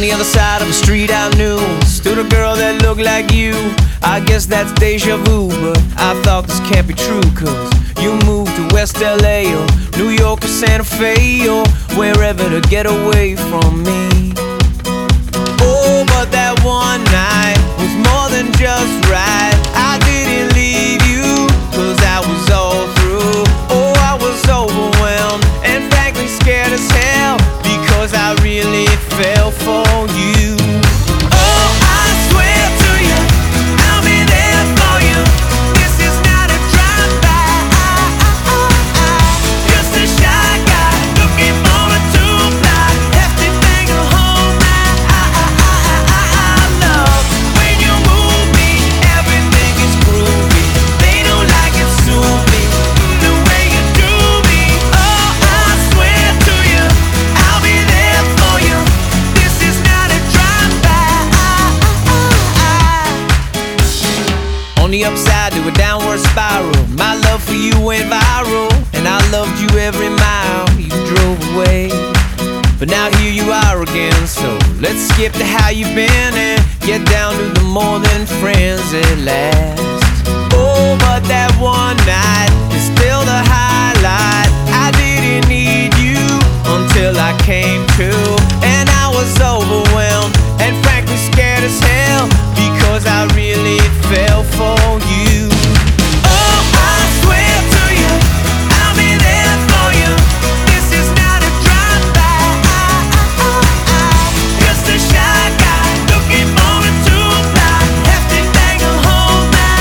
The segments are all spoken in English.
On the other side of the street I knew stood a girl that looked like you. I guess that's deja vu, but I thought this can't be true. Cause you moved to West LA or New York or Santa Fe or wherever to get away from me. Oh, but that one night was more than just right. I didn't leave you cause I was all through. Oh, I was overwhelmed and frankly scared as hell because I really fell for you. Oh, I swear to you, I'll be there for you. This is not a drive-by. Just a shy guy looking for a two-fly. Hefty thing to hold my love. When you move me, everything is groovy. They don't like it, sue me the way you do me. Oh, I swear to you, I'll be there for you. This is not a drive-by. On the upside to a downward spiral, my love for you went viral, and I loved you every mile you drove away. But now here you are again, so let's skip to how you've been and get down to the more than friends at last. Oh, but that one night is still the highlight. I didn't need you until I came to, and I was overwhelmed and frankly scared as hell because I really fell for you. Oh, I swear to you, I'll be there for you. This is not a drive-by. Just a shy guy looking for a two-fly. Hefty thing to hold my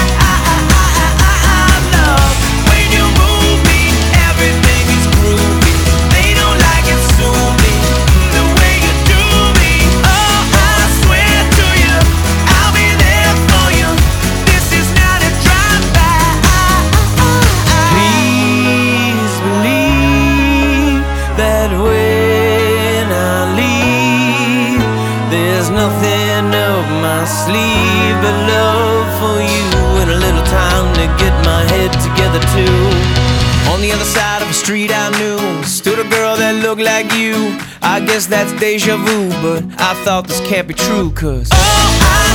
love. When you move me, everything is groovy. They don't like it, sue me the way you do me. Oh, I swear to you, I'll be there for you. This is not a drive-by. Please believe that when I leave, there's nothing up my sleeve but love for you and a little time to get my head together too. On the other side of the street I knew stood a girl that looked like you. I guess that's deja vu, but I thought this can't be true. Cause oh, I